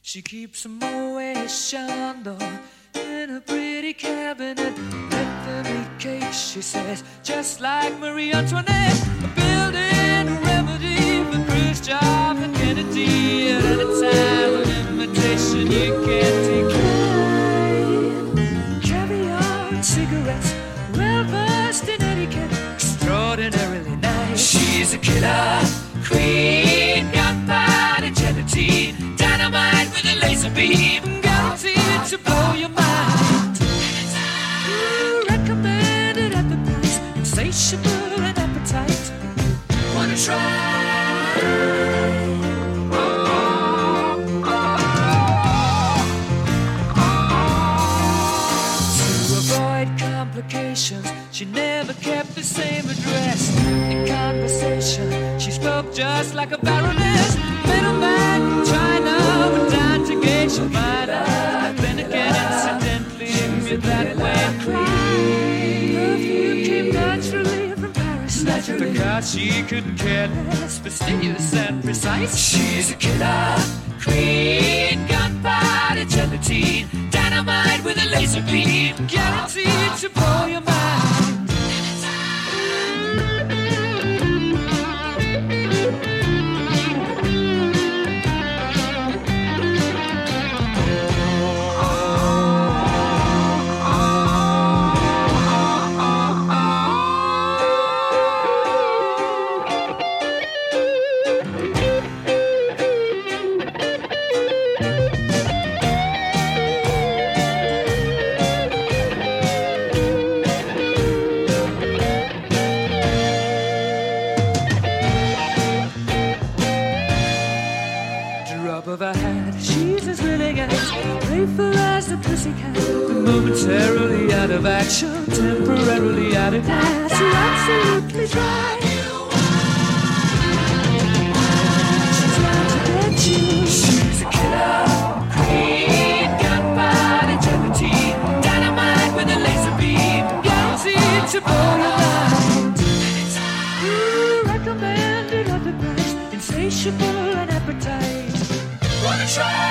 She keeps a Moet Chandon in a pretty cabinet. Bethany cake, she says, just like Marie Antoinette. Building a remedy for Khrushchev and Kennedy. At a time of imitation you can't decline. Caviar and cigarettes, well versed in etiquette, extraordinarily nice. She's a killer queen, gunpowder gelatine, dynamite with a laser beam, guaranteed to blow your mind. Recommended at the price, insatiable and appetite. Wanna try? To avoid complications, she never kept the same address. In conversation, she spoke just like a baroness. Middleman from China would dine to gauge your mind. Then again, incidentally, you're that way clean. Perfume came naturally from Paris, because she couldn't care less, fastidious and precise. She's a killer queen, gunpowder gelatine, dynamite with a laser beam, guaranteed to blow your mind. Of her hat, she's as willing as playful as the pussycat. Momentarily out of action, temporarily out of gas. You're absolutely dry. She's out to get you. She's a killer queen, gunpowder gelatine, dynamite with a laser beam, guaranteed to blow your mind. Recommended at the price, insatiable and appetite. Wanna try?